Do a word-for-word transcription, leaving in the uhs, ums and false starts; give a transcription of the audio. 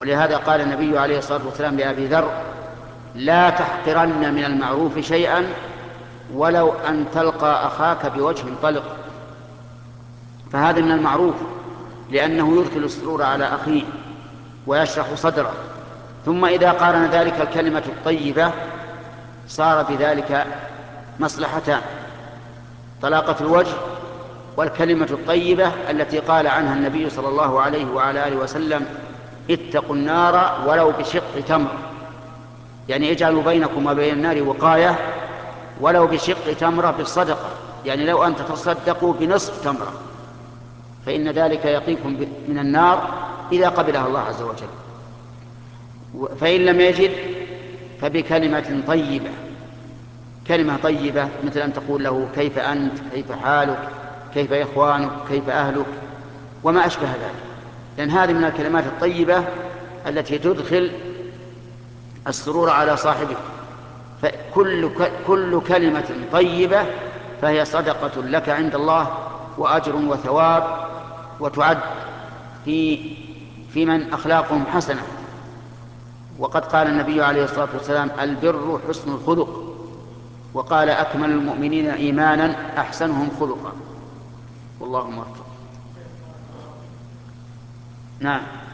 ولهذا قال النبي عليه الصلاة والسلام لأبي ذر: لا تحقرن من المعروف شيئا ولو أن تلقى أخاك بوجه طلق. فهذا من المعروف، لأنه يدخل السرور على أخيه ويشرح صدره. ثم إذا قارن ذلك الكلمة الطيبة صار بذلك مصلحتان: طلاقة الوجه، والكلمة الطيبة التي قال عنها النبي صلى الله عليه وعلى آله وسلم: اتقوا النار ولو بشق تمر، يعني اجعلوا بينكم وبين النار وقاية ولو بشق تمرة بالصدقة، يعني لو أن تتصدقوا بنصف تمرة فإن ذلك يقيكم من النار إذا قبلها الله عز وجل. فإن لم يجد فبكلمة طيبة، كلمة طيبة مثل أن تقول له: كيف أنت، كيف حالك، كيف إخوانك، كيف أهلك، وما أشبه ذلك، لأن هذه من الكلمات الطيبة التي تدخل السرور على صاحبه. فكل كل كلمة طيبة فهي صدقة لك عند الله وأجر وثواب، وتعد في في من أخلاقهم حسنة. وقد قال النبي عليه الصلاة والسلام: البر حسن الخلق. وقال: أكمل المؤمنين إيمانا أحسنهم خلقا. والله موفق. نعم.